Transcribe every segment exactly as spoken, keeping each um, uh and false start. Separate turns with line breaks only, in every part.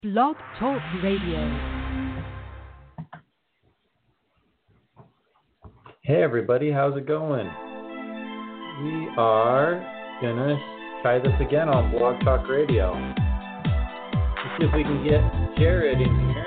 Blog Talk Radio.
Hey everybody, how's it going? We are gonna try this again on Blog Talk Radio. Let's see if we can get Jared in here.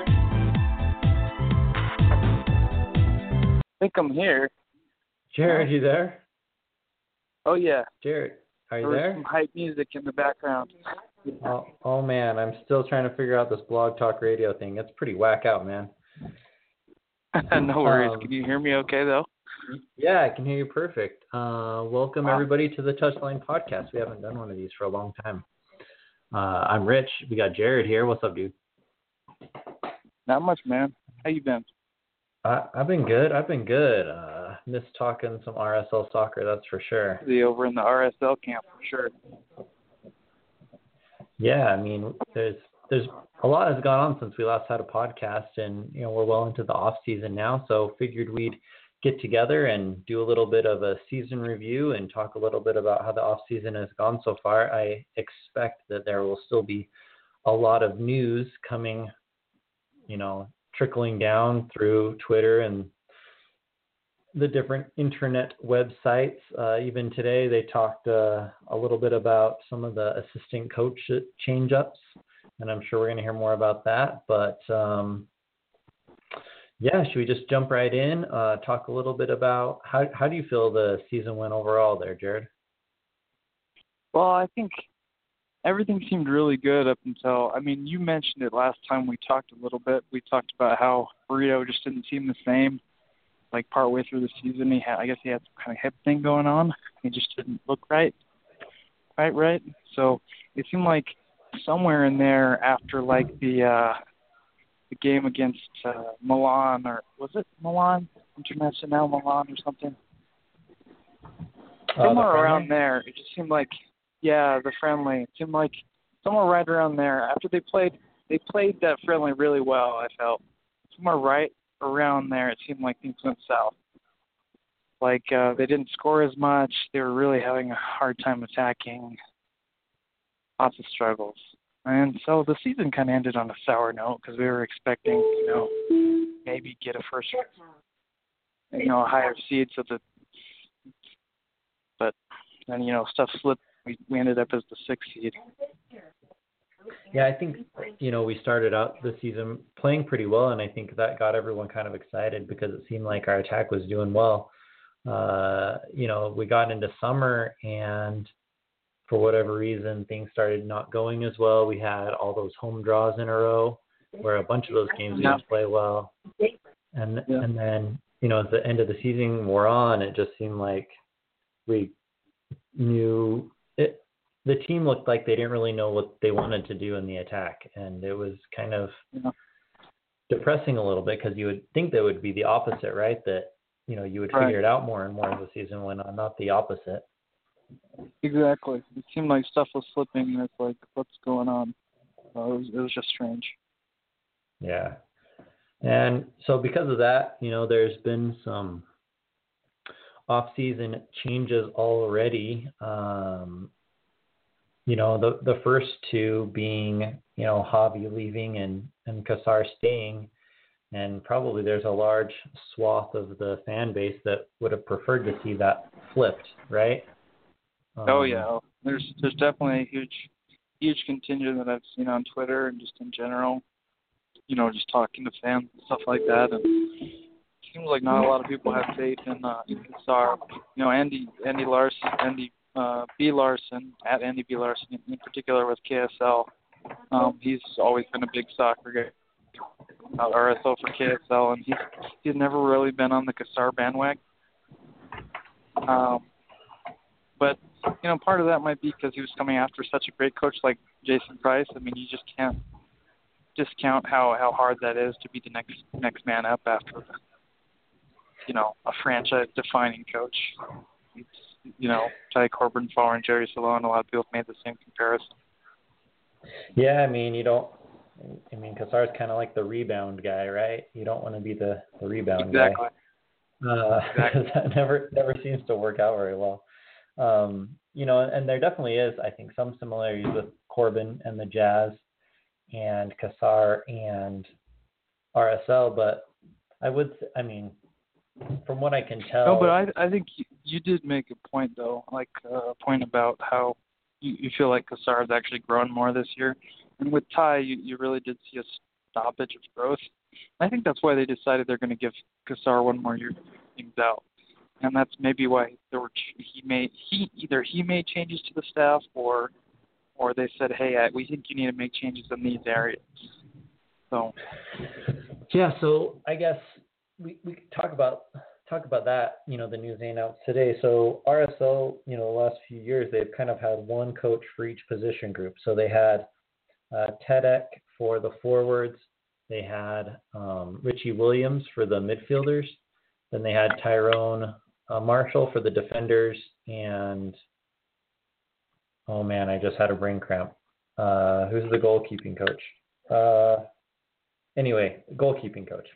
I think I'm here.
Jared, you there?
Oh yeah.
Jared, are you
there?
there?
There was some hype music in the background.
Oh, oh man, I'm still trying to figure out this Blog Talk Radio thing. It's pretty whack out, man.
No worries.
Um,
Can you hear me okay though?
Yeah, I can hear you perfect. Uh, welcome
Wow.
everybody to the Touchline Podcast. We haven't done one of these for a long time. Uh, I'm Rich. We got Jared here. What's up, dude?
Not much, man. How you been?
I, I've been good. I've been good. Uh, missed talking some R S L soccer, that's for sure.
The over in the R S L camp for sure.
Yeah, I mean, there's there's a lot has gone on since we last had a podcast, and you know we're well into the off season now, so figured we'd get together and do a little bit of a season review and talk a little bit about how the off season has gone so far. I expect that there will still be a lot of news coming, you know, trickling down through Twitter and the different internet websites. Uh, even today, they talked uh, a little bit about some of the assistant coach change-ups, and I'm sure we're going to hear more about that. But um, yeah, should we just jump right in? Uh, talk a little bit about how how do you feel the season went overall, there, Jared?
Well, I think everything seemed really good up until, I mean, you mentioned it last time we talked a little bit. We talked about how Burrito just didn't seem the same. Like partway through the season, he had, I guess he had some kind of hip thing going on. He just didn't look right, right, right. So it seemed like somewhere in there after like the uh, the game against uh, Milan, or was it Milan International Milan or something?
Uh,
somewhere
the
around there, it just seemed like, yeah, the friendly. It seemed like somewhere right around there after they played, they played that friendly really well. I felt somewhere right around there, it seemed like things went south. Like uh, they didn't score as much. They were really having a hard time attacking. Lots of struggles. And so the season kind of ended on a sour note because we were expecting, you know, maybe get a first, you know, a higher seed. So that, but then, you know, stuff slipped. We, we ended up as the sixth seed.
Yeah, I think, you know, we started out the season playing pretty well, and I think that got everyone kind of excited because it seemed like our attack was doing well. Uh, you know, we got into summer, and for whatever reason, things started not going as well. We had all those home draws in a row where a bunch of those games we didn't play well. And, yeah. and then, you know, at the end of the season wore on, it just seemed like we knew it. The team looked like they didn't really know what they wanted to do in the attack, and it was kind of yeah. depressing a little bit because you would think that would be the opposite, right? That, you know, you would figure right. it out more and more as the season went on, not the opposite.
Exactly. It seemed like stuff was slipping, and it's like, what's going on? Uh, it was, it was just strange.
Yeah. And so because of that, you know, there's been some off-season changes already. Um, You know, the the first two being, you know, Javi leaving and, and Cassar staying. And probably there's a large swath of the fan base that would have preferred to see that flipped, right? Um,
oh, yeah. There's there's definitely a huge, huge contingent that I've seen on Twitter and just in general, you know, just talking to fans and stuff like that. And it seems like not a lot of people have faith in, uh, in Cassar. You know, Andy, Andy Larson, Andy Uh, B. Larson, at Andy B. Larson, in, in particular with K S L. Um, he's always been a big soccer guy, uh, R S L for K S L, and he's, he's never really been on the Cassar bandwagon. Um, but, you know, part of that might be because he was coming after such a great coach like Jason Price. I mean, you just can't discount how, how hard that is to be the next next man up after, you know, a franchise-defining coach. It's, you know, Ty Corbin following Jerry Salone, a lot of people have made the same comparison.
Yeah, I mean, you don't, I mean, Cassar's kind of like the rebound guy, right? You don't want to be the, the rebound
exactly.
guy. Uh,
exactly.
that never, never seems to work out very well. Um, you know, and there definitely is, I think, some similarities with Corbin and the Jazz. and Kassar and R S L, but I would, I mean, from what I can tell.
No, but I I think you, you did make a point though, like uh, a point about how you, you feel like Kassar has actually grown more this year, and with Ty, you, you really did see a stoppage of growth. I think that's why they decided they're going to give Kassar one more year things out, and that's maybe why there were he made he either he made changes to the staff or or they said, hey, I, we think you need to make changes in these areas. So
yeah, so I guess we we could talk about talk about that. You know, the news they announced today. So R S L, you know, the last few years they've kind of had one coach for each position group. So they had uh, Tedek for the forwards. They had um, Richie Williams for the midfielders. Then they had Tyrone uh, Marshall for the defenders. And, oh, man, I just had a brain cramp. Uh, who's the goalkeeping coach? Uh, anyway, goalkeeping coach.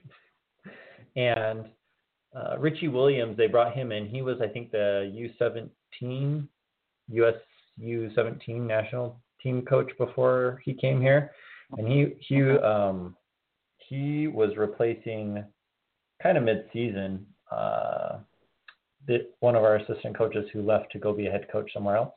And uh, Richie Williams, they brought him in. He was, I think, the U seventeen, U S U seventeen national team coach before he came here. And he, he, um, he was replacing kind of mid-season uh, the, one of our assistant coaches who left to go be a head coach somewhere else.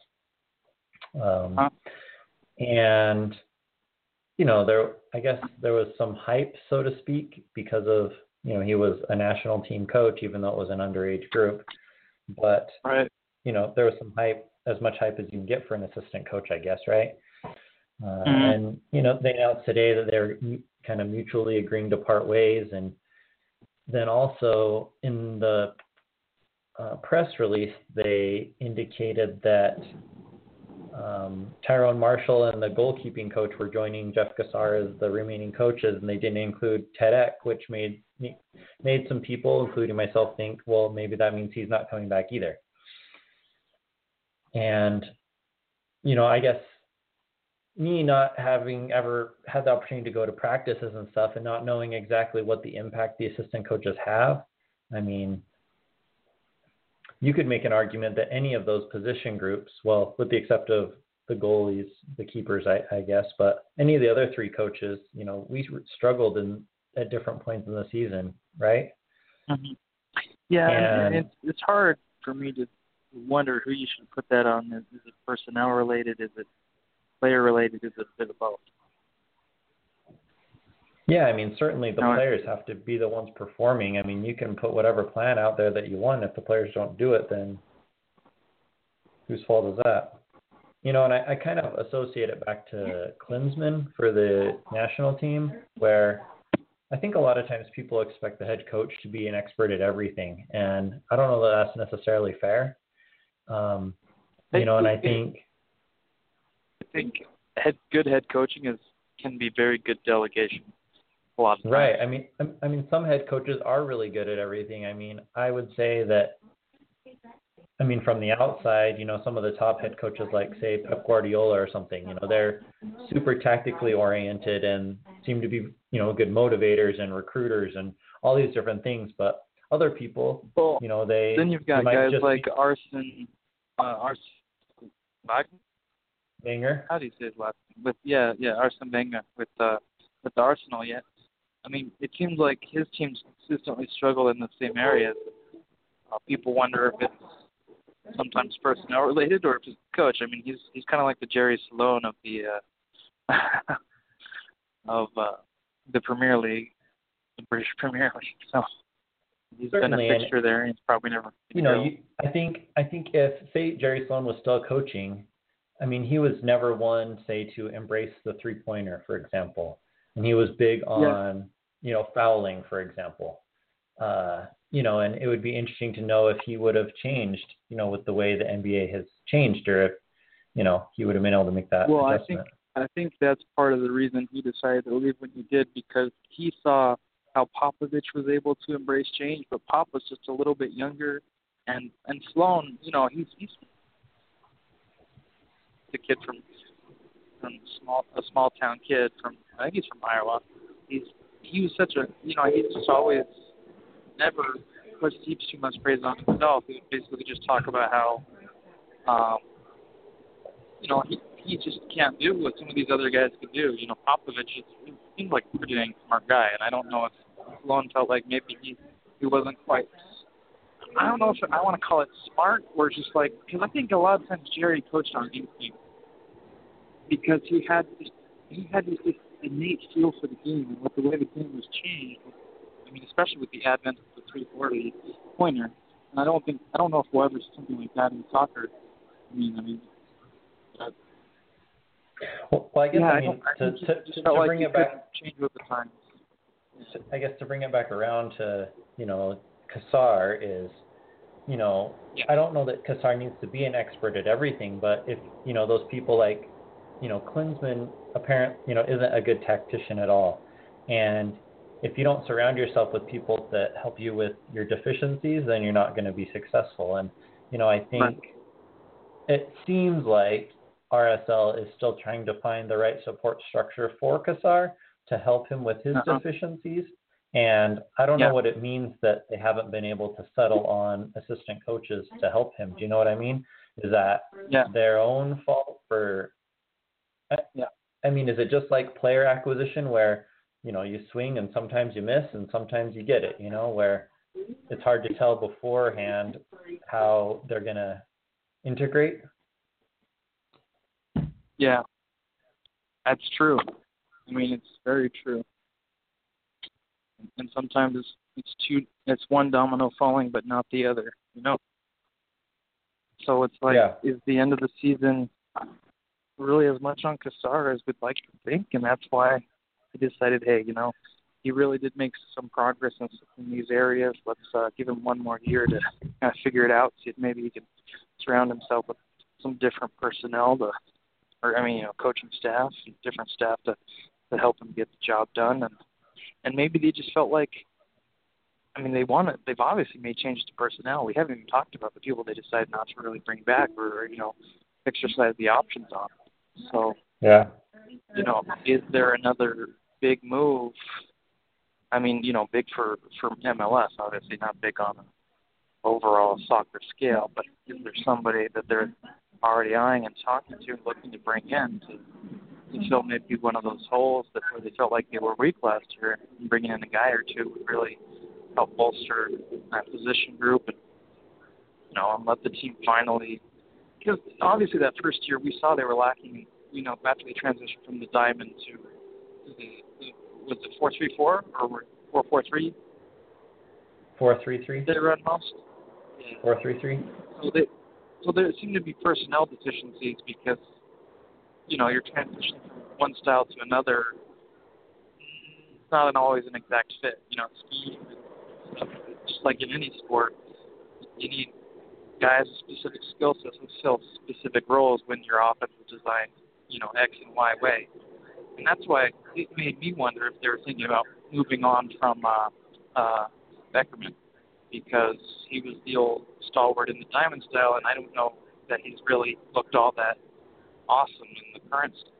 Um, huh? And, you know, there, I guess there was some hype, so to speak, because of, you know, he was a national team coach, even though it was an underage group. But,
right.
you know, there was some hype, as much hype as you can get for an assistant coach, I guess, right? Uh, mm-hmm. And, you know, they announced today that they're kind of mutually agreeing to part ways. And then also in the uh, press release, they indicated that um, Tyrone Marshall and the goalkeeping coach were joining Jeff Kassar as the remaining coaches, and they didn't include Tedek, which made made some people, including myself, think, well, maybe that means he's not coming back either. And, you know, I guess me not having ever had the opportunity to go to practices and stuff and not knowing exactly what the impact the assistant coaches have, I mean, you could make an argument that any of those position groups, well, with the exception of the goalies, the keepers, I, I guess, but any of the other three coaches, you know, we struggled in at different points in the season, right?
Mm-hmm. Yeah, and,
and
it's, it's hard for me to wonder who you should put that on. Is, is it personnel related? Is it player related? Is it a bit of both?
Yeah, I mean, certainly the
no,
players have to be the ones performing. I mean, you can put whatever plan out there that you want. If the players don't do it, then whose fault is that? You know, and I, I kind of associate it back to Klinsmann for the national team, where I think a lot of times people expect the head coach to be an expert at everything. And I don't know that that's necessarily fair. Um, you know, and I think...
I think head, good head coaching is can be very good delegation. A lot of times.
Right. I mean, I, I mean, some head coaches are really good at everything. I mean, I would say that, I mean, from the outside, you know, some of the top head coaches like, say, Pep Guardiola or something, you know, they're super tactically oriented and seem to be, you know, good motivators and recruiters and all these different things. But other people,
well,
you know, they
then you've got guys like be, Arsene, uh, Arsene
Wenger.
How do you say his last name? With yeah, yeah, Arsene Wenger with uh, with the Arsenal. Yeah, I mean, it seems like his teams consistently struggle in the same areas. Uh, people wonder if it's sometimes personnel related or if it's the coach. I mean, he's he's kind of like the Jerry Sloan of the uh, of uh, the Premier League, the British Premier League. So he's
Certainly,
been a fixture there, and he's probably never.
You know, you, I think I think if say Jerry Sloan was still coaching, I mean, he was never one, say, to embrace the three-pointer, for example, and he was big on yeah. you know fouling, for example. Uh, you know, and it would be interesting to know if he would have changed, you know, with the way the N B A has changed, or if, you know, he would have been able to make that
well,
adjustment.
I think I think that's part of the reason he decided to leave when he did, because he saw how Popovich was able to embrace change, but Pop was just a little bit younger, and and Sloan, you know, he's he's the kid from from small a small town kid from I think he's from Iowa. He's he was such a you know he's just always never puts heaps too much praise on himself. He would basically just talk about how, um, you know, he, he just can't do what some of these other guys could do. You know, Popovich is, he seems like a pretty dang smart guy, and I don't know if Sloan felt like maybe he, he wasn't quite, I don't know if I want to call it smart or just like, because I think a lot of times Jerry coached on instinct because he had this, he had this, this innate feel for the game and what the way the game was changed. I mean, especially with the advent of the three forty pointer. And I don't think, I don't know if we'll ever see something like that in soccer. I mean, I mean, but,
well, well, I guess
yeah,
I
I
mean
I
to,
just,
to,
just
to,
felt
to
like
bring
he
it back,
couldn't change with the times.
I guess to bring it back around to you know Cassar is, you know,
Yeah.
I don't know that Cassar needs to be an expert at everything, but if you know those people like, you know, Klinsmann apparent, you know, isn't a good tactician at all, and if you don't surround yourself with people that help you with your deficiencies, then you're not going to be successful. And you know, I think
Right.
it seems like R S L is still trying to find the right support structure for Cassar to help him with his
Uh-huh.
deficiencies. And I don't
Yeah.
know what it means that they haven't been able to settle on assistant coaches to help him. Do you know what I mean? Is that
Yeah.
their own fault for,
Yeah.
I mean, is it just like player acquisition where, you know, you swing and sometimes you miss and sometimes you get it, you know, where it's hard to tell beforehand how they're going to integrate?
Yeah. That's true. I mean, it's very true. And sometimes it's it's two it's one domino falling but not the other, you know. So it's like,
Yeah.
is the end of the season really as much on Cassar as we'd like to think? And that's why I decided, hey, you know, he really did make some progress in, in these areas. Let's uh, give him one more year to kind of figure it out, see if maybe he can surround himself with some different personnel to, or I mean, you know, coaching staff, different staff to, to help him get the job done. And And maybe they just felt like, I mean, they want to, they've obviously made changes to personnel. We haven't even talked about the people they decided not to really bring back or, you know, exercise the options on. So,
Yeah.
you know, is there another big move? I mean, you know, big for, for M L S, obviously not big on an overall soccer scale, but is there somebody that they're already eyeing and talking to, looking to bring in to, to fill maybe one of those holes that where they felt like they were weak last year, and bringing in a guy or two would really help bolster that position group and, you know, and let the team finally, because obviously that first year we saw they were lacking, you know, after they transitioned from the diamond to the, the was it four three four or four four three?
Four three three.
Did they run most? Yeah.
Four three three.
So they, so there seemed to be personnel deficiencies because, you know, you're transitioning from one style to another. It's not always an exact fit. You know, speed, stuff, just like in any sport, you need guys with specific skill sets who fill specific roles when your offense is designed, you know, X and Y way. And that's why it made me wonder if they were thinking about moving on from uh, uh, Beckerman, because he was the old stalwart in the diamond style, and I don't know that he's really looked all that awesome in the current style.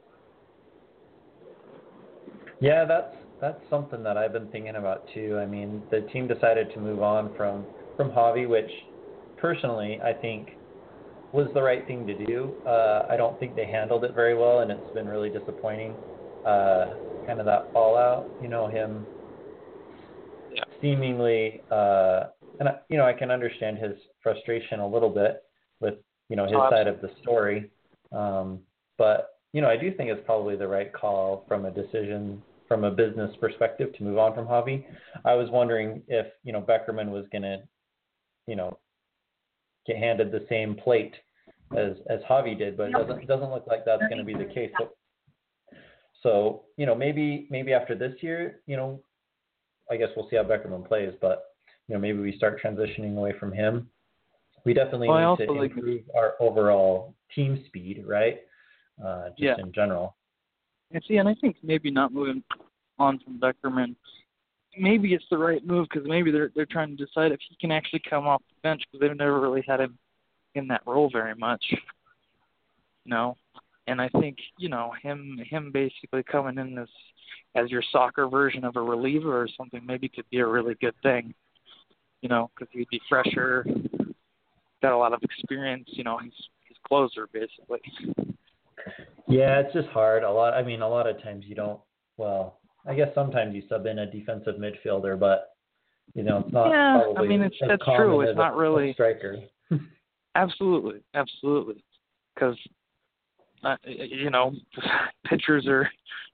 Yeah, that's that's something that I've been thinking about too. I mean, the team decided to move on from from Javi, which personally I think was the right thing to do. Uh, I don't think they handled it very well, and it's been really disappointing. Uh, kind of that fallout, you know, him
Yeah.
seemingly, uh, and I, you know, I can understand his frustration a little bit with, you know, his
Oh,
side of the story. Um, but, you know, I do think it's probably the right call from a decision, from a business perspective, to move on from Javi. I was wondering if, you know, Beckerman was going to, you know, get handed the same plate as, as Javi did, but it doesn't, it doesn't look like that's going to be the case. So, so, you know, maybe, maybe after this year, you know, I guess we'll see how Beckerman plays, but, you know, maybe we start transitioning away from him. We definitely
well,
need to
like,
improve our overall team speed, right? Uh, just
yeah.
in general.
And see, and I think maybe not moving on from Beckerman, maybe it's the right move because maybe they're they're trying to decide if he can actually come off the bench because they've never really had him in that role very much, you know. And I think, you know, him him basically coming in as as your soccer version of a reliever or something maybe could be a really good thing, you know, because he'd be fresher, got a lot of experience, you know, he's he's closer basically.
Yeah, it's just hard. A lot. I mean, a lot of times you don't. Well, I guess sometimes you sub in a defensive midfielder, but you know, it's not
Yeah,
probably
I mean, it's
as
that's
common
true.
as
It's not
a,
really
a striker.
absolutely, absolutely, because uh, you know, pitchers are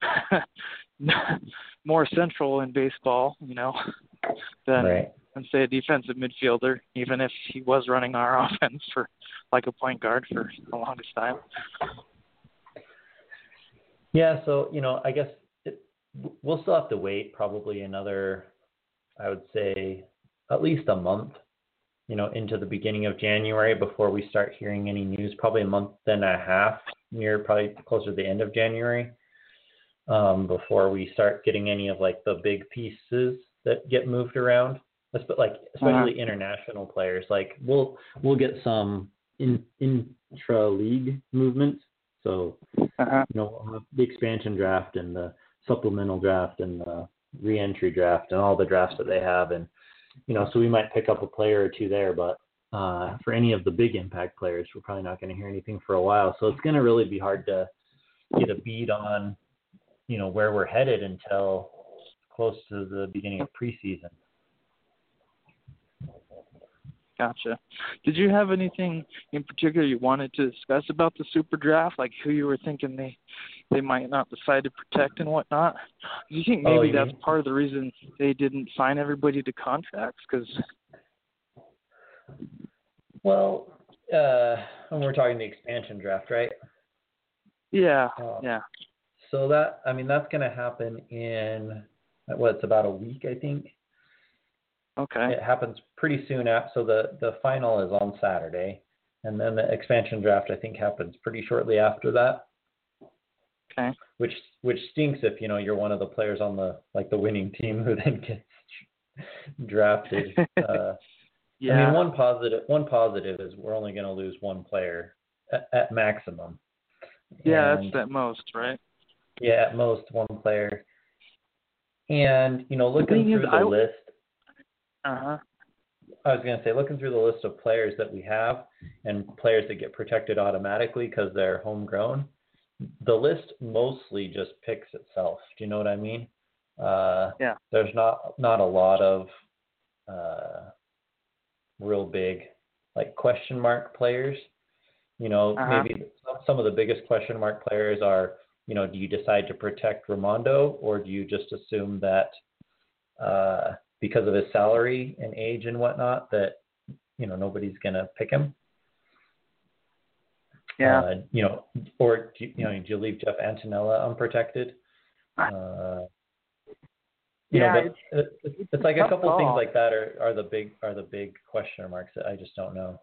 more central in baseball, you know, than
Right.
than say a defensive midfielder, even if he was running our offense for like a point guard for the longest time.
Yeah, so you know, I guess it, we'll still have to wait probably another, I would say, at least a month, you know, into the beginning of January before we start hearing any news. Probably a month and a half, near probably closer to the end of January, um, before we start getting any of like the big pieces that get moved around. Let's put like especially uh-huh. international players. Like we'll we'll get some in intra league movement. So uh-huh. you know we'll have the expansion draft and the supplemental draft and the re-entry draft and all the drafts that they have, and you know so we might pick up a player or two there. But uh, for any of the big impact players, we're probably not going to hear anything for a while. So it's going to really be hard to get a beat on you know where we're headed until close to the beginning of preseason.
Gotcha. Did you have anything in particular you wanted to discuss about the Super Draft, like who you were thinking they they might not decide to protect and whatnot? Do you think maybe oh, you that's mean? part of the reason they didn't sign everybody to contracts? Because
well, uh, when we're talking the expansion draft, right?
Yeah, uh, yeah.
So that I mean that's going to happen in what? It's about a week, I think.
Okay.
It happens pretty soon after. So the, the final is on Saturday, and then the expansion draft I think happens pretty shortly after that.
Okay.
Which which stinks if you know you're one of the players on the like the winning team who then gets drafted. Uh,
yeah.
I mean one positive one positive is we're only going to lose one player at, at maximum.
Yeah,
and,
that's at most, right?
Yeah, at most one player. And you know looking through the
I,
list.
Uh-huh.
I was going to say, looking through the list of players that we have and players that get protected automatically because they're homegrown, the list mostly just picks itself. Do you know what I mean? Uh,
yeah.
There's not not a lot of uh, real big like question mark players. You know,
uh-huh.
maybe some of the biggest question mark players are, you know, do you decide to protect Raimondo or do you just assume that uh, because of his salary and age and whatnot, that, you know, nobody's going to pick him.
Yeah.
Uh, you know, or, you know, do you leave Jeff Antonella unprotected? Uh, you
yeah,
know, but
it's,
it's, it's like a couple things like that are, are the big, are the big question marks that I just don't know.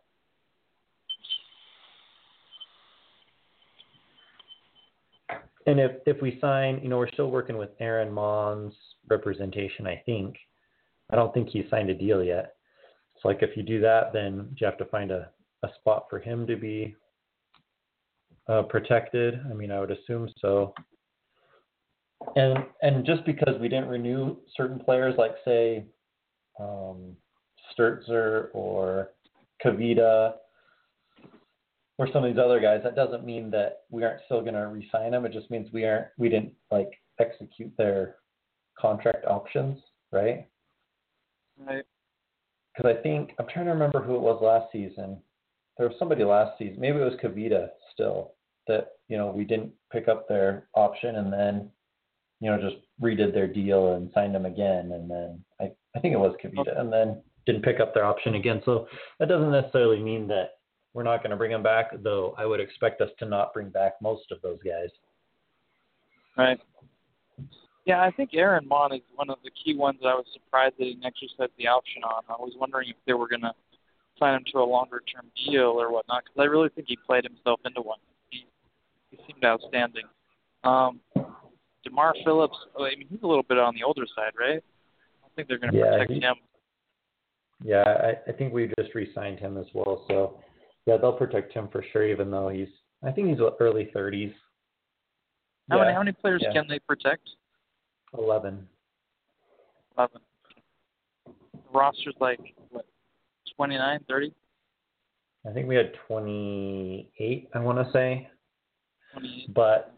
And if, if we sign, you know, we're still working with Aaron Mon's representation, I think. I don't think he signed a deal yet. So, like, if you do that, then you have to find a, a spot for him to be uh, protected. I mean, I would assume so. And and just because we didn't renew certain players, like, say, um, Sturzer or Kavita or some of these other guys, that doesn't mean that we aren't still going to re-sign them. It just means we aren't, we didn't, like, execute their contract options, right?
Right.
Because I think, I'm trying to remember who it was last season. There was somebody last season, maybe it was Kavita still, that, you know, we didn't pick up their option and then, you know, just redid their deal and signed them again. And then I, I think it was Kavita and then didn't pick up their option again. So that doesn't necessarily mean that we're not going to bring them back, though I would expect us to not bring back most of those guys.
Right. Yeah, I think Aaron Mon is one of the key ones I was surprised that he didn't exercise the option on. I was wondering if they were going to sign him to a longer-term deal or whatnot, because I really think he played himself into one. He, he seemed outstanding. Um, DeMar Phillips, I mean, he's a little bit on the older side, right? I don't think they're going to
yeah,
protect
he,
him.
Yeah, I, I think we just re-signed him as well. So, yeah, they'll protect him for sure, even though he's, I think he's early thirties.
How
yeah.
many how many players
yeah.
can they protect?
Eleven.
Eleven. The roster's like, what, twenty-nine, thirty?
I think we had twenty-eight, I want to say.
twenty-eight.
But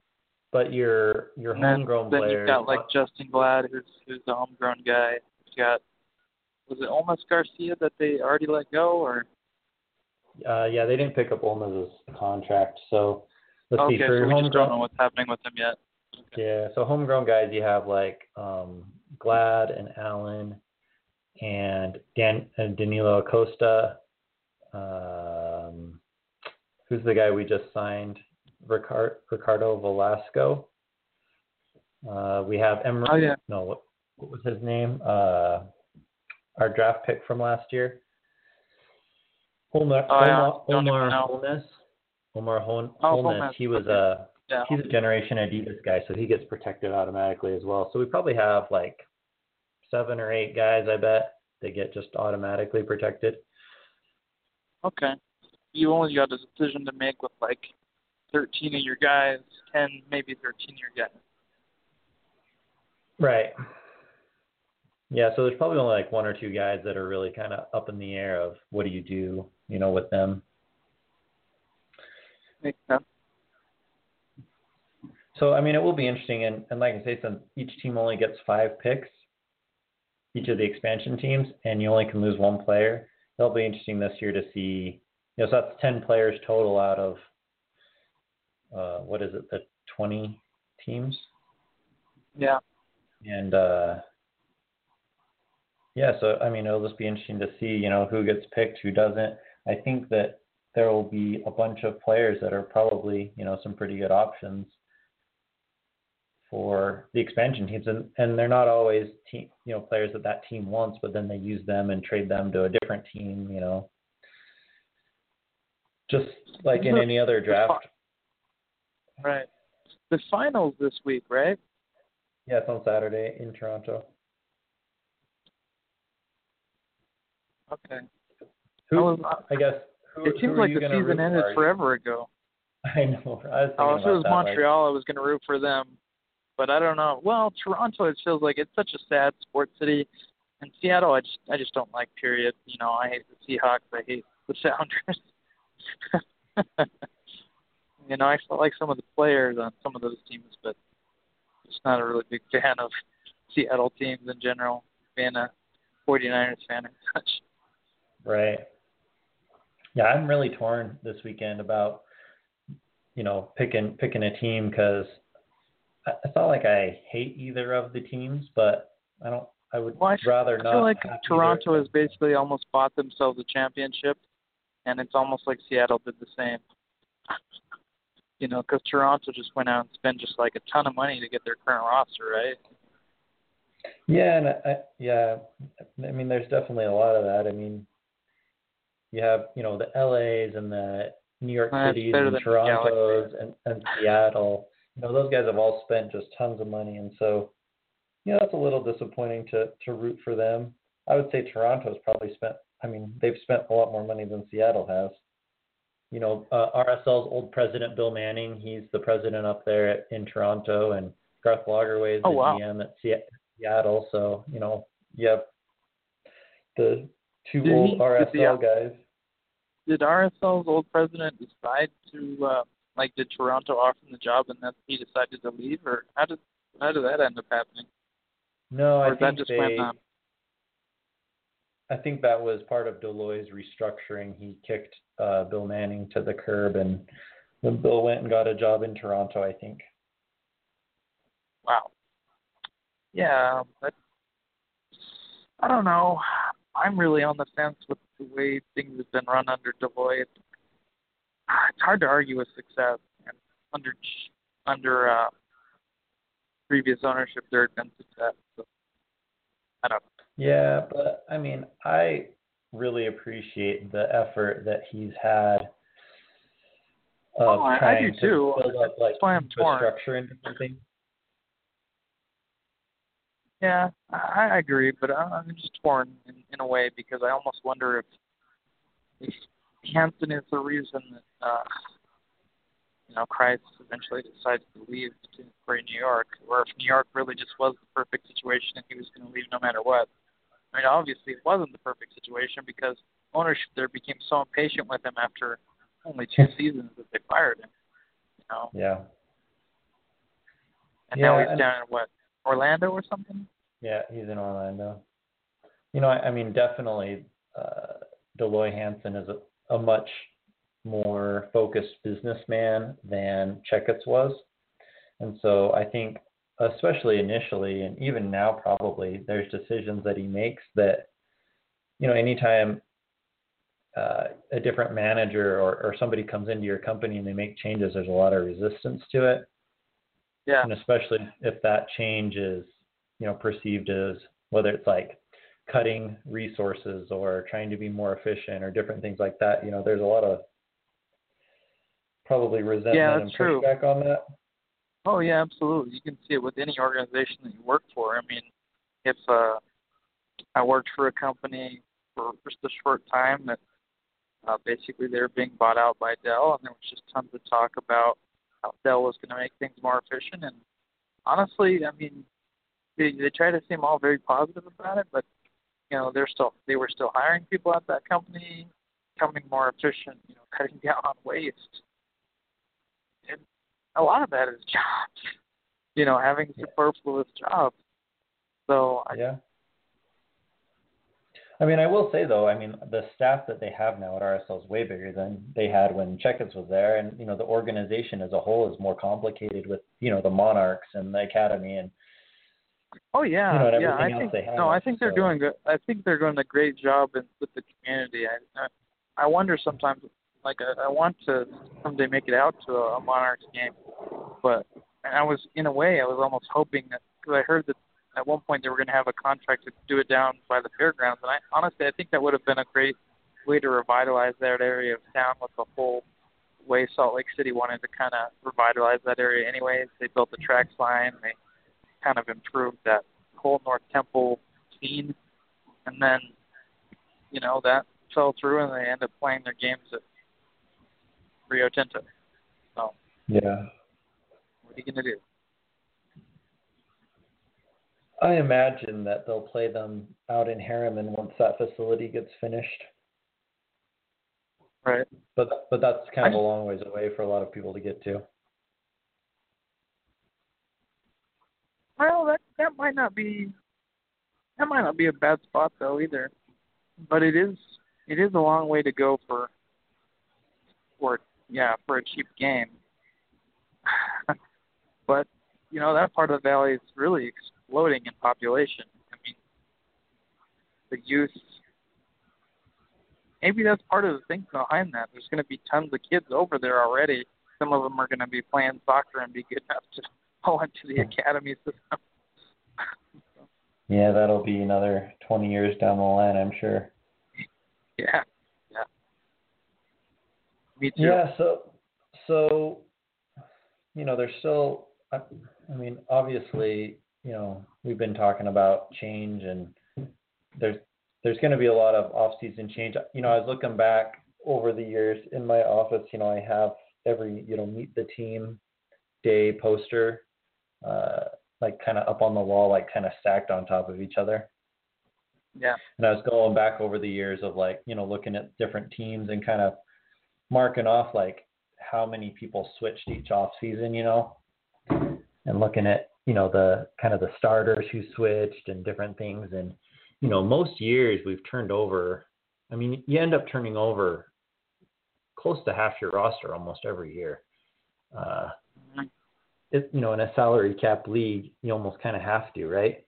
but your your
And then,
homegrown
then
players.
you've got like Justin Glad, who's who's the homegrown guy. You've got was it Olmas Garcia that they already let go, or?
Uh, yeah, they didn't pick up Olmaz's contract. So let's
Okay,
see for
so
your
we just don't know
homegrown.
what's happening with them yet. Okay.
Yeah, so homegrown guys, you have like um, Glad and Allen and Dan and Danilo Acosta. Um, who's the guy we just signed? Ricard, Ricardo Velasco. Uh, we have Emery.
Oh yeah.
No, what, what was his name? Uh, our draft pick from last year. Omar
Oh, yeah.
Omar,
Don't even
Omar
know.
Holness. Omar Hol-
Oh,
Holness.
Holness,
He was
okay.
a
Yeah.
he's a Generation Adidas guy, so he gets protected automatically as well. So we probably have like seven or eight guys, I bet, that get just automatically protected.
Okay. You only got a decision to make with like thirteen of your guys, ten, maybe thirteen of your guys.
Right. Yeah, so there's probably only like one or two guys that are really kind of up in the air of what do you do, you know, with them.
Makes sense.
So, I mean, it will be interesting. And, and like I say, since each team only gets five picks, each of the expansion teams, and you only can lose one player, it'll be interesting this year to see, you know, so that's ten players total out of, uh, what is it, the twenty teams?
Yeah.
And, uh, yeah, so, I mean, it'll just be interesting to see, you know, who gets picked, who doesn't. I think that there will be a bunch of players that are probably, you know, some pretty good options for the expansion teams. And, and they're not always, team, you know, players that that team wants, but then they use them and trade them to a different team, you know. Just like in any other draft.
Right. The finals this week, right?
Yeah, it's on Saturday in Toronto.
Okay.
Who,
I, was,
I guess, who,
it seems
who
like
the
season ended forever ago.
I know. I was
Oh, if it was
that,
Montreal,
like,
I was going to root for them. But I don't know. Well, Toronto, it feels like it's such a sad sports city. And Seattle, I just, I just don't like, period. You know, I hate the Seahawks. I hate the Sounders. You know, I still like some of the players on some of those teams, but just not a really big fan of Seattle teams in general, being a 49ers fan and such.
Right. Yeah, I'm really torn this weekend about, you know, picking picking a team because it's not like I hate either of the teams, but I don't. I would
well, I
rather
I
not.
feel like
have
Toronto
either.
has basically almost bought themselves a championship, and it's almost like Seattle did the same. You know, because Toronto just went out and spent just like a ton of money to get their current roster, right?
Yeah, and I, yeah, I mean, there's definitely a lot of that. I mean, you have, you know, the L A's and the New York
That's
Cities
better
and
than the
Torontos
Galaxy.
and, and Seattle. You know, those guys have all spent just tons of money, and so, you know, that's a little disappointing to to root for them. I would say Toronto's probably spent. I mean, they've spent a lot more money than Seattle has. You know, uh, R S L's old president, Bill Manning, he's the president up there at, in Toronto, and Garth Lagerwey is
Oh,
the
wow.
G M at Seattle. So, you know, you have the two
Did
old
he-
R S L
did the-
guys.
Did R S L's old president decide to, uh, like, did Toronto offer him the job and then he decided to leave, or how did how did that end up happening?
No,
Or
I
that
think
just
they.
went on?
I think that was part of Deloy's restructuring. He kicked uh, Bill Manning to the curb, and when Bill went and got a job in Toronto, I think.
Wow. Yeah, but I don't know. I'm really on the fence with the way things have been run under Deloitte. It's hard to argue with success, and under under uh, previous ownership, there had been success. So, I don't know.
Yeah, but I mean, I really appreciate the effort that he's had of
Oh, I- I
trying
do
to
too.
build up like
That's why I'm torn.
infrastructure and different things.
Yeah, I, I agree, but I'm just torn in, in a way because I almost wonder if, if Hampton is the reason that uh, you know Christ eventually decided to leave to for New York, or if New York really just was the perfect situation and he was going to leave no matter what. I mean, obviously it wasn't the perfect situation because ownership there became so impatient with him after only two seasons that they fired him. You know.
Yeah.
and
Yeah,
now he's
and
down in what, Orlando or something?
yeah, he's in Orlando. You know, I, I mean, definitely, uh, Deloy Hansen is a, a much more focused businessman than Checketts was. And so I think, especially initially, and even now probably, there's decisions that he makes that, you know, anytime uh, a different manager or, or somebody comes into your company and they make changes, there's a lot of resistance to it.
Yeah.
And especially if that change is, you know, perceived as, whether it's like cutting resources or trying to be more efficient or different things like that, you know, there's a lot of probably resentment
yeah,
and
true.
pushback on that.
Oh, yeah, absolutely. You can see it with any organization that you work for. I mean, if uh, I worked for a company for just a short time that uh, basically they were being bought out by Dell, and there was just tons of talk about how Dell was going to make things more efficient. And honestly, I mean, they, they try to seem all very positive about it, but you know, they're still they were still hiring people at that company, becoming more efficient, you know, cutting down on waste. And a lot of that is jobs, you know, having superfluous jobs. So I,
yeah. I mean, I will say though, I mean, the staff that they have now at R S L is way bigger than they had when Checketts was there, and you know, the organization as a whole is more complicated with, you know, the Monarchs and the Academy and.
Oh yeah,
you know, and
yeah. I
everything else
think
they have,
no, I think they're
so.
doing good. I think they're doing a great job in, with the community. I, I I wonder sometimes, like I, I want to someday make it out to a, a Monarchs game, but I was in a way I was almost hoping that, because I heard that at one point they were going to have a contract to do it down by the fairgrounds, and I honestly I think that would have been a great way to revitalize that area of town with the whole way Salt Lake City wanted to kind of revitalize that area anyways. They built the track line, they kind of improved that whole North Temple scene, and then, you know, that fell through and they ended up playing their games at Rio Tinto. So,
yeah.
what are you going to do?
I imagine that they'll play them out in Harriman once that facility gets finished.
Right.
But but that's kind of a long ways away for a lot of people to get to.
Well, that that might not be that might not be a bad spot though either. But it is it is a long way to go for for yeah, for a cheap game. But, you know, that part of the valley is really exploding in population. I mean, the youth, maybe that's part of the thing behind that. There's going to be tons of kids over there already. Some of them are going to be playing soccer and be good enough to go into the academy system.
Yeah, that'll be another twenty years down the line, I'm sure.
Yeah, yeah. Me too.
Yeah, so, so you know, there's still, I, I mean, obviously, you know, we've been talking about change, and there's there's going to be a lot of off-season change. You know, I was looking back over the years in my office, you know, I have every, you know, meet the team day poster, uh, like kind of up on the wall, like kind of stacked on top of each other.
Yeah.
And I was going back over the years of like, you know, looking at different teams and kind of marking off like how many people switched each off season, you know, and looking at, you know, the kind of the starters who switched and different things. And, you know, most years we've turned over, I mean, you end up turning over close to half your roster almost every year. Uh, it, you know, in a salary cap league, you almost kind of have to, right?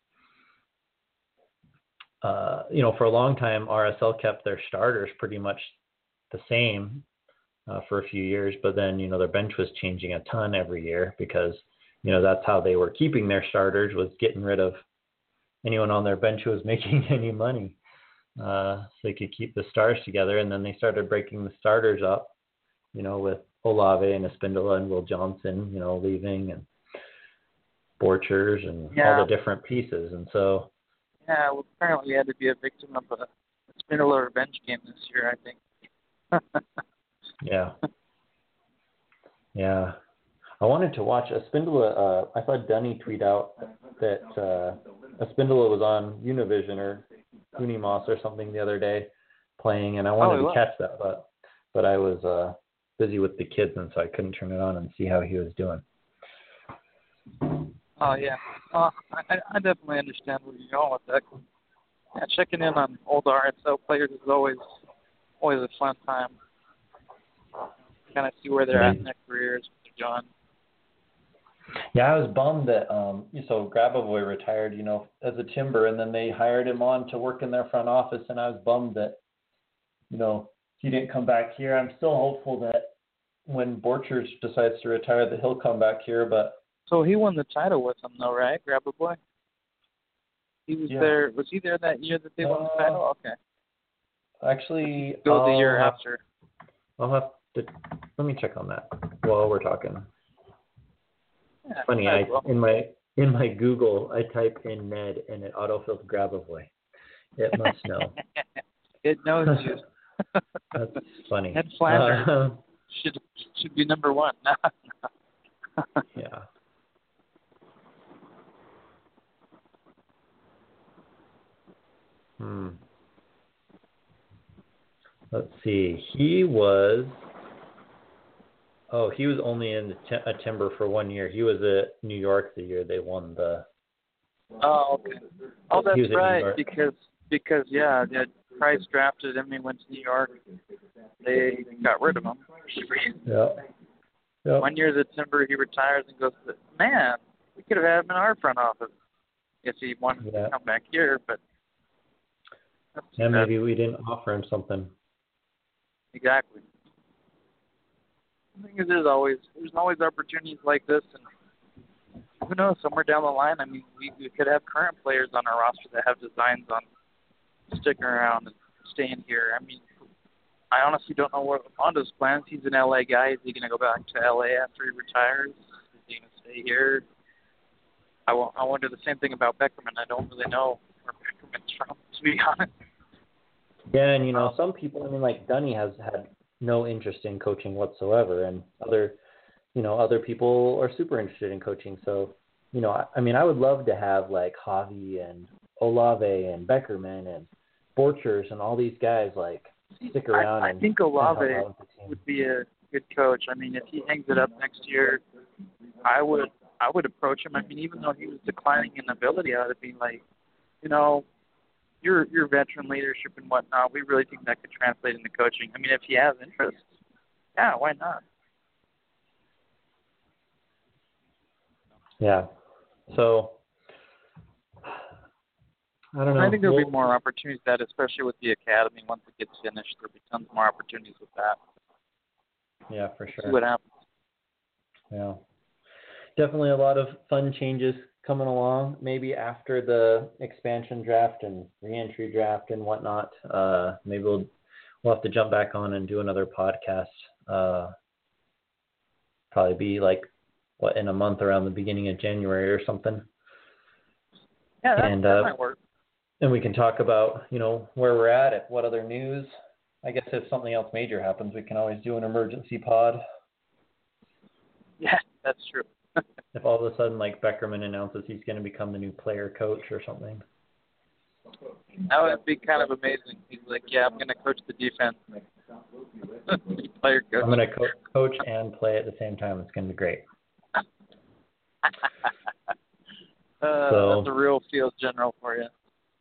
Uh, you know, for a long time, R S L kept their starters pretty much the same uh, for a few years, but then, you know, their bench was changing a ton every year because, you know, that's how they were keeping their starters, was getting rid of anyone on their bench who was making any money, uh, so they could keep the stars together. And then they started breaking the starters up, you know, with Olave and Espindola and Will Johnson, you know, leaving, and Borchers and
yeah.
all the different pieces. And so,
yeah, well, apparently we had to be a victim of a Espindola revenge game this year, I think.
yeah. Yeah. I wanted to watch Espindola. Uh, I saw Dunny tweet out that uh, Espindola was on Univision or Unimos or something the other day playing, and I wanted
oh,
to
was.
catch that, but but I was uh, busy with the kids, and so I couldn't turn it on and see how he was doing.
Oh yeah. Uh, I I definitely understand where you're going with that. Yeah, checking in on old R S L players is always always a fun time. Kind of see where they're at in their careers, what they're doing.
Yeah, I was bummed that um so Grabavoy retired, you know, as a Timber, and then they hired him on to work in their front office, and I was bummed that, you know, he didn't come back here. I'm still hopeful that when Borchers decides to retire that he'll come back here, but
so he won the title with them though, right? Grabavoy? He was
yeah.
there was he there that year that they won the title? Okay.
Actually
Go the
I'll
year
have,
after.
I'll have to let me check on that while we're talking.
Yeah,
Funny, I
well.
in my in my Google I typed in Ned and it autofilled Grabavoy. It must know.
It knows you.
That's funny.
Ned Flanders
Uh,
should should be number one.
yeah. Hmm. Let's see. He was. Oh, he was only in a Timber for one year. He was at New York the year they won the.
Oh, okay. Oh, that's right. Because because yeah, yeah, Price drafted him. He went to New York. They got rid of him.
Yeah. Yep.
One year at Timber, he retires and goes, man, we could have had him in our front office if he wanted
yeah.
to come back here, but.
Yeah, maybe we didn't offer him something.
Exactly. The thing is, there's always there's always opportunities like this, and who knows, somewhere down the line, I mean, we, we could have current players on our roster that have designs on sticking around and staying here. I mean, I honestly don't know what Honda's plans. He's an L A guy. Is he going to go back to L A after he retires? Is he going to stay here? I, w- I wonder the same thing about Beckerman. I don't really know where Beckerman's from, to be honest.
Yeah, and you know, some people, I mean, like Dunny has had no interest in coaching whatsoever, and other, you know, other people are super interested in coaching. So, you know, I, I mean, I would love to have like Javi and Olave and Beckerman and Borchers and all these guys like stick around.
I, I
and,
think Olave
and
would be a good coach. I mean, if he hangs it up next year, I would I would approach him. I mean, even though he was declining in ability, I would be like, you know, your your veteran leadership and whatnot, we really think that could translate into coaching. I mean, if he has interest, yeah, why not?
Yeah. So, I don't know.
I think there'll
we'll,
be more opportunities that, especially with the academy, once it gets finished, there'll be tons more opportunities with that.
Yeah, for sure.
See what happens.
Yeah. Definitely a lot of fun changes coming along, maybe after the expansion draft and re-entry draft and whatnot. Uh, maybe we'll we'll have to jump back on and do another podcast. Uh, probably be like what in a month around the beginning of January or something.
Yeah, that,
and,
that
uh,
might work.
And we can talk about you know where we're at, if what other news. I guess if something else major happens, we can always do an emergency pod.
Yeah, that's true.
If all of a sudden, like, Beckerman announces he's going to become the new player coach or something.
That would be kind of amazing. He's like, yeah, I'm going to coach the defense. Player coach.
I'm going to co- coach and play at the same time. It's going to be great.
uh,
so,
that's a real field general for you.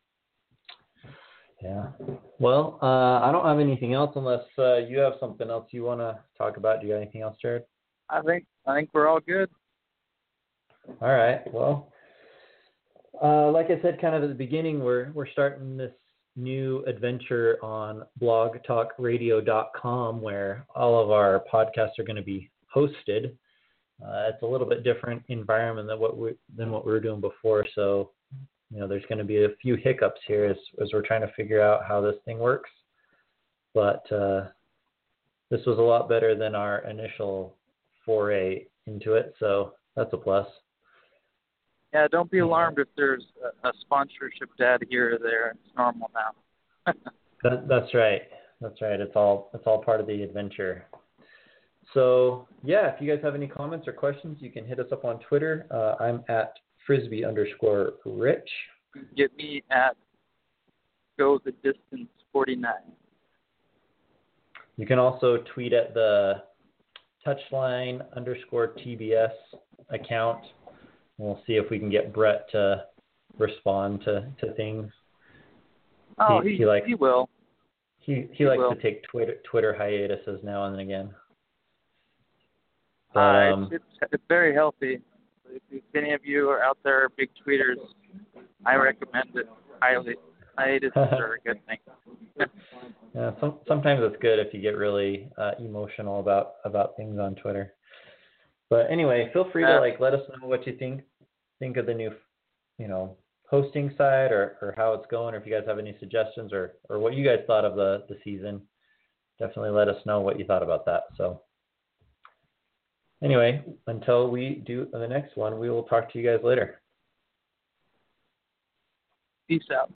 Yeah. Well, uh, I don't have anything else unless uh, you have something else you want to talk about. Do you have anything else, Jared?
I think I think we're all good.
All right. Well, uh, like I said, kind of at the beginning, we're we're starting this new adventure on blog talk radio dot com where all of our podcasts are going to be hosted. Uh, it's a little bit different environment than what we than what we were doing before. So, you know, there's going to be a few hiccups here as as we're trying to figure out how this thing works. But uh, this was a lot better than our initial foray into it, so that's a plus.
Yeah, don't be alarmed if there's a, a sponsorship dad here or there. It's normal now.
that, that's right. That's right. It's all it's all part of the adventure. So yeah, if you guys have any comments or questions, you can hit us up on Twitter. Uh, I'm at frisbee underscore rich.
Get me at go the distance forty-nine.
You can also tweet at the touchline underscore T B S account. we'll see if we can get Brett to respond to, to things.
Oh,
he,
he,
he likes
he will.
he he,
he
likes
will.
to take Twitter Twitter hiatuses now and again. But,
uh,
um,
it's, it's it's very healthy. If, if any of you are out there, big tweeters, I recommend it highly. Hiatuses are a good thing.
yeah, some, sometimes it's good if you get really uh, emotional about about things on Twitter. But anyway, feel free to
Uh,
like let us know what you think think of the new, you know, hosting side or, or how it's going, or if you guys have any suggestions or, or what you guys thought of the, the season. Definitely let us know what you thought about that. So anyway, until we do the next one, we will talk to you guys later.
Peace out.